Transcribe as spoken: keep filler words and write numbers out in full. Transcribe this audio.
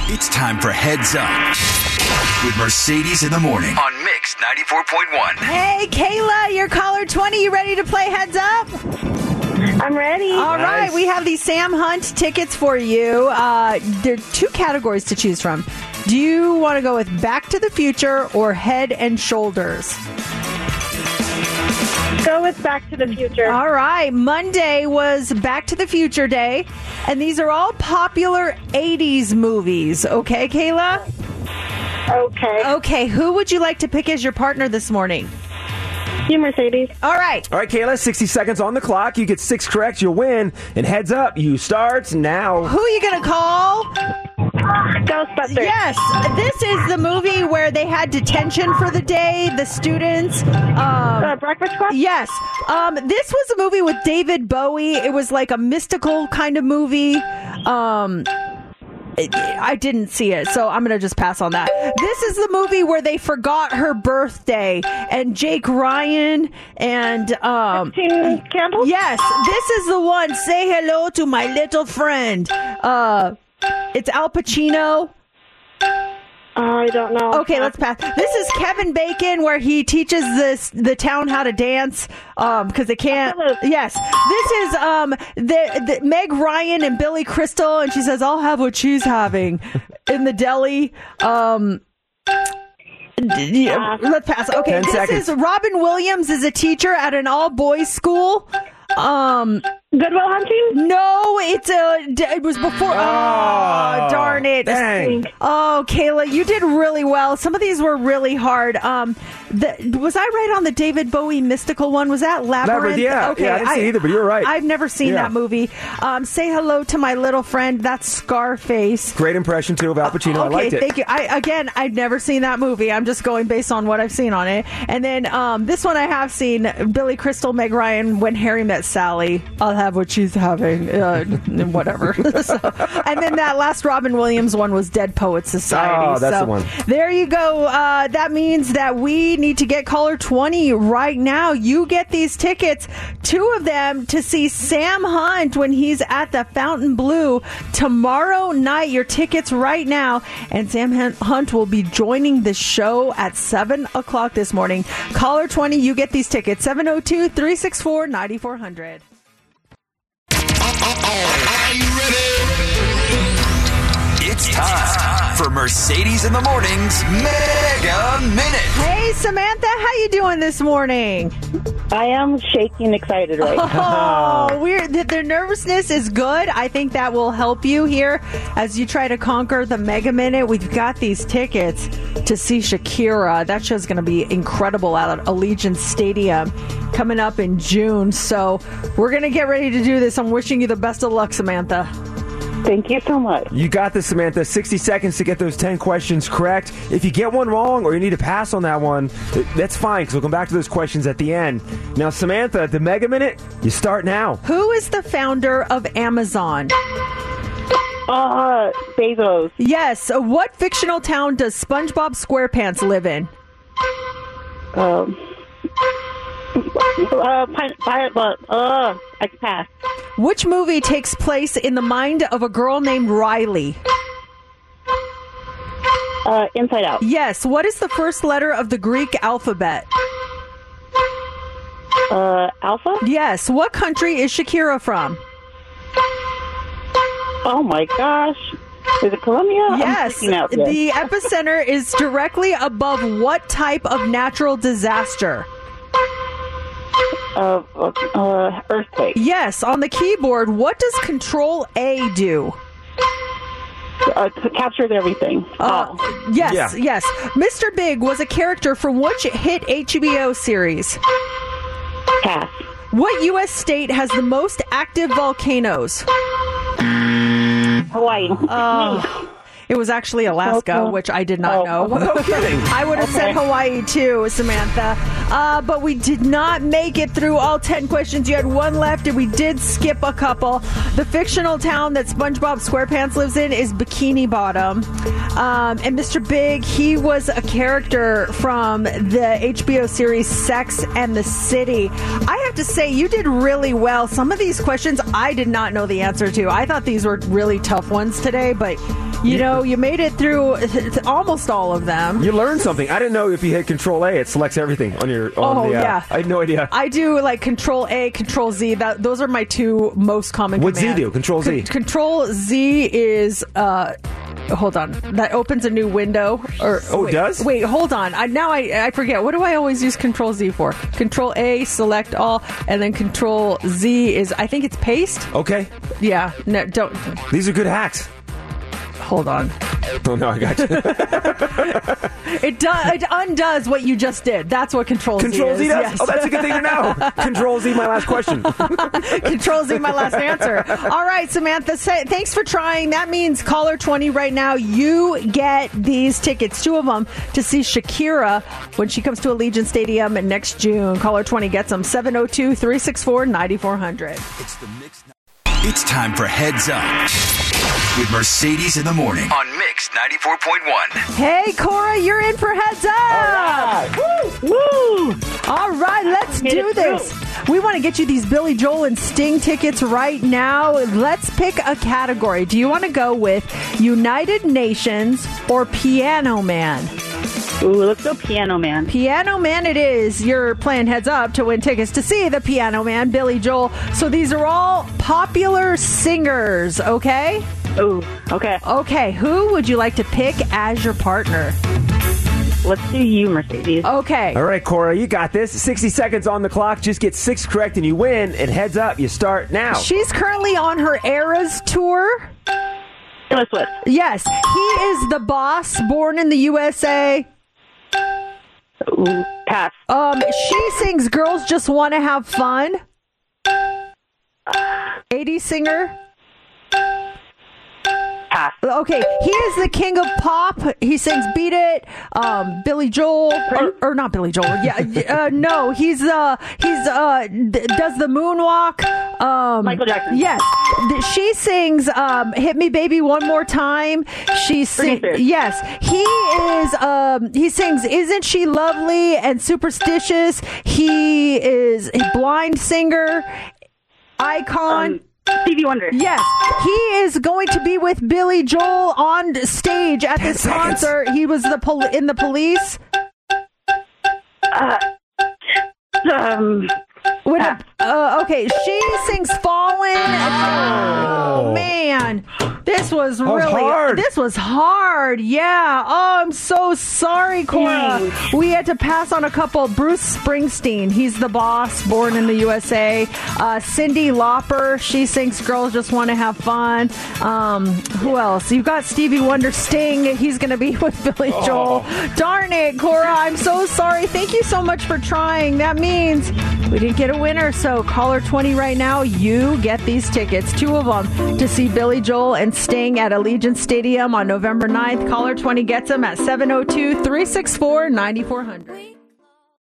It's time for Heads Up with Mercedes in the Morning on Mix ninety-four point one. Hey, Kayla, you're caller twenty. You ready to play Heads Up? I'm ready. All Nice. right, we have these Sam Hunt tickets for you. Uh, there are two categories to choose from. Do you want to go with Back to the Future or Head and Shoulders? Go with Back to the Future. All right, Monday was Back to the Future Day, and these are all popular eighties movies. Okay, Kayla? Okay. Okay, who would you like to pick as your partner this morning? You, Mercedes. All right. All right, Kayla, sixty seconds on the clock. You get six correct, you'll win. And Heads Up, you start now. Who are you going to call? Ghostbusters. Yes, this is the movie where they had detention for the day, the students. Um, Uh, Breakfast Club? yes. Um, this was a movie with David Bowie. It was like a mystical kind of movie. Um, it, I didn't see it, so I'm going to just pass on that. This is the movie where they forgot her birthday, and Jake Ryan and... Um, Teen Candles? yes, this is the one. Say hello to my little friend. Uh... It's Al Pacino. I don't know. Okay, let's pass. This is Kevin Bacon, where he teaches this the town how to dance um because they can't. Yes, this is um the, the Meg Ryan and Billy Crystal, and she says, "I'll have what she's having," in the deli. Um. d- yeah, let's pass. Okay, Ten this seconds. is Robin Williams is a teacher at an all boys school. Um. Goodwill Hunting? No, it's a. It was before. Oh, darn it! Dang. Oh, Kayla, you did really well. Some of these were really hard. Um, the, was I right on the David Bowie mystical one? Was that Labyrinth? Labyrinth, yeah. Okay, Yeah, I didn't see either, but you're right. I've never seen Yeah. that movie. Um, say hello to my little friend. That's Scarface. Great impression, too, of Al Pacino. I Okay, liked it. thank you. I again, I've never seen that movie. I'm just going based on what I've seen on it. And then um, this one I have seen: Billy Crystal, Meg Ryan, When Harry Met Sally. I'll have what she's having. Uh, whatever. So, and then that last Robin Williams one was Dead Poets Society. Oh, that's so, the one. There you go. Uh, that means that we need to get caller twenty right now. You get these tickets, two of them, to see Sam Hunt when he's at the Fontainebleau tomorrow night. Your tickets right now. And Sam Hunt will be joining the show at seven o'clock this morning. Caller twenty, you get these tickets. seven oh two, three six four, nine four hundred. Are you ready? It's time for Mercedes in the Morning's Mega Minute. Hey, Samantha, how you doing this morning? I am shaking excited right now. Oh, weird. The, the nervousness is good. I think that will help you here as you try to conquer the Mega Minute. We've got these tickets to see Shakira. That show's going to be incredible at Allegiant Stadium coming up in June. So we're going to get ready to do this. I'm wishing you the best of luck, Samantha. Thank you so much. You got this, Samantha. sixty seconds to get those ten questions correct. If you get one wrong or you need to pass on that one, that's fine, because we'll come back to those questions at the end. Now, Samantha, the Mega Minute, you start now. Who is the founder of Amazon? Uh, Bezos. Yes. What fictional town does SpongeBob SquarePants live in? Um, uh, pi- pi- uh, I pass. Which movie takes place in the mind of a girl named Riley? Uh, Inside Out. Yes. What is the first letter of the Greek alphabet? Uh, Alpha? Yes. What country is Shakira from? Oh my gosh. Is it Colombia? I'm Yes. freaking out here. The epicenter is directly above what type of natural disaster? Uh, uh, earthquake. Yes. On the keyboard, what does Control A do? Uh, to captures everything. Uh, oh. yes, Yeah. yes. Mister Big was a character from which hit H B O series? Pass. What U S state has the most active volcanoes? Hawaii. Oh. It was actually Alaska, Okay. which I did not Oh. know. No kidding. I would have said Okay. Hawaii too, Samantha. Uh, but we did not make it through all ten questions. You had one left, and we did skip a couple. The fictional town that SpongeBob SquarePants lives in is Bikini Bottom. Um, and Mister Big, he was a character from the H B O series Sex and the City. I have to to say you did really well. Some of these questions I did not know the answer to. I thought these were really tough ones today, but you know, you made it through almost all of them. You learned something. I didn't know if you hit Control A, it selects everything on your. On oh the, uh, yeah, I had no idea. I do like Control A, Control Z. That those are my two most common. What's Z commands. do? Control Z. C- Control Z is. Uh, hold on. That opens a new window. Or oh, wait, it does? Wait, hold on. I, now I I forget. What do I always use Control Z for? Control A, select all, and then Control Z is. I think it's paste. Okay. Yeah. No, don't. These are good hacks. Hold on. Oh, no, I got you. it, do, it undoes what you just did. That's what Control Z Control is. Z does? Yes. Oh, that's a good thing to know. Control Z, my last question. Control Z, my last answer. All right, Samantha, say, thanks for trying. That means caller twenty right now. You get these tickets, two of them, to see Shakira when she comes to Allegiant Stadium next June. Caller twenty gets them. seven oh two, three six four, nine four zero zero. It's the mix. It's time for Heads Up with Mercedes in the morning on Mix ninety-four point one. Hey, Cora, you're in for Heads Up. All right. Woo! Woo! All right, let's Made do it this. through. We want to get you these Billy Joel and Sting tickets right now. Let's pick a category. Do you want to go with United Nations or Piano Man? Ooh, let's go Piano Man. Piano Man it is. You're playing Heads Up to win tickets to see the Piano Man, Billy Joel. So these are all popular singers, okay? Ooh, okay. Okay, who would you like to pick as your partner? Let's do you, Mercedes. Okay. All right, Cora, you got this. sixty seconds on the clock. Just get six correct and you win. And Heads Up, you start now. She's currently on her Eras tour. Taylor Swift. Yes, he is the boss, born in the U S A. Ooh, pass. Um, she sings "Girls Just Want to Have Fun." eighties singer. Pass. Okay, he is the king of pop. He sings "Beat It." Um, Billy Joel, or, or not Billy Joel? Yeah, uh, no, he's uh, he's uh, d- does the moonwalk. Um, Michael Jackson. Yes, Th- she sings um, "Hit Me, Baby, One More Time." She sings. Spears. Yes, he is. Um, he sings "Isn't She Lovely" and "Superstitious." He is a blind singer, icon. Um, Stevie Wonder. Yes, he is going to be with Billy Joel on stage at this seconds. concert. He was the pol- in the Police. Uh, um, When, Pass. uh, okay, she sings "Fallen." Oh man, this was That was really hard. this was hard. Yeah. Oh, I'm so sorry, Cora. Thanks. We had to pass on a couple. Bruce Springsteen, he's the boss, born in the U S A. Uh, Cyndi Lauper, she sings "Girls Just Want to Have Fun." Um, who else? You've got Stevie Wonder, Sting. He's going to be with Billy Joel. Darn it, Cora. I'm so sorry. Thank you so much for trying. That means we didn't get a winner. So caller twenty right now, you get these tickets, two of them, to see Billy Joel and Sting at Allegiant Stadium on November ninth. Caller twenty gets them at seven oh two, three six four, nine four zero zero.